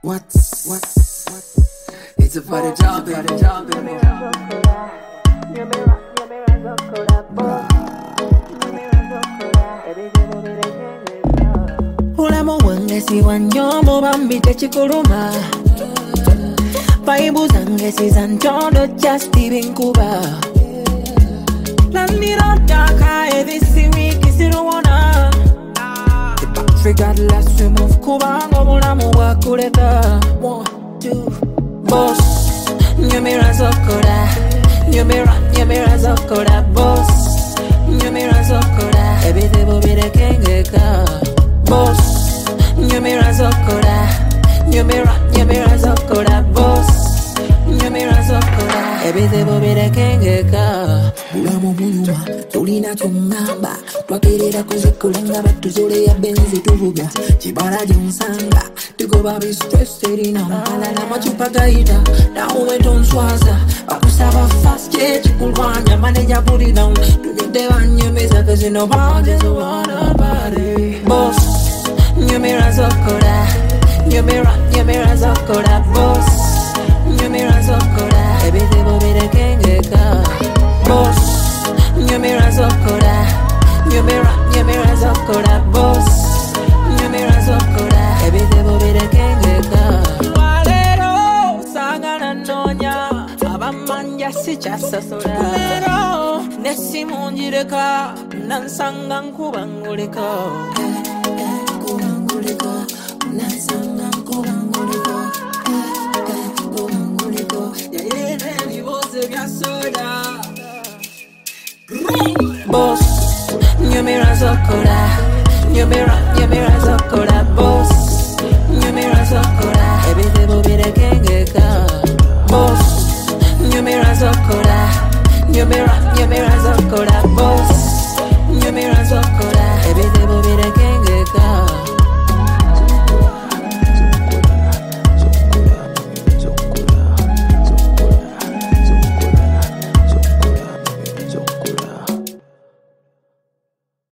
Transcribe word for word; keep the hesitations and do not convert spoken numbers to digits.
What's what? It's a party job, party job, baby. Ulamo wange si wanyomo bambi techikuluma. Vaibu zange si zantondo just ibinkuba. Landiro daka edisi wiki siruwana. Regardless we move kubango mulamu wakuleka. One, two, boss. Nyumira zokora, nyumira, nyumira zokora, boss. Nyumira zokora, ebitebo birekengeka. Boss, nyumira zokora, nyumira, nyumira zokora, boss. Nyumira zokora, ebitebo birekengeka. Bulamu buluma, tulina tungamba. Twakerera kuzikulenga batuzole ya benzi tuvuga. Chibala jinsanga, tugoba bi stress erina mpala na machupa gaita. Na uwe tonswaza, akusaba fast yeah, chikulwanya manager put it down. Tugende banyemeza cause you know about this wanna party. Boss, nyumira zokora, nyumira, nyumira zokora, boss. Nyumira zokora, ebitebo birekengeka. Boss, nyumira zokora, nyumira, nyumira zokora, boss. Nyumira zokora, ebitebo birekengeka. Walero, sangana nonya, abamanja sichasasora. Walero, nesimunjireka, nansanga nkubangulika. Kubangulika, nansanga nkubangulika. Kubangulika, yayere biboze bya soda. Boss, nyumira zokora, nyumira,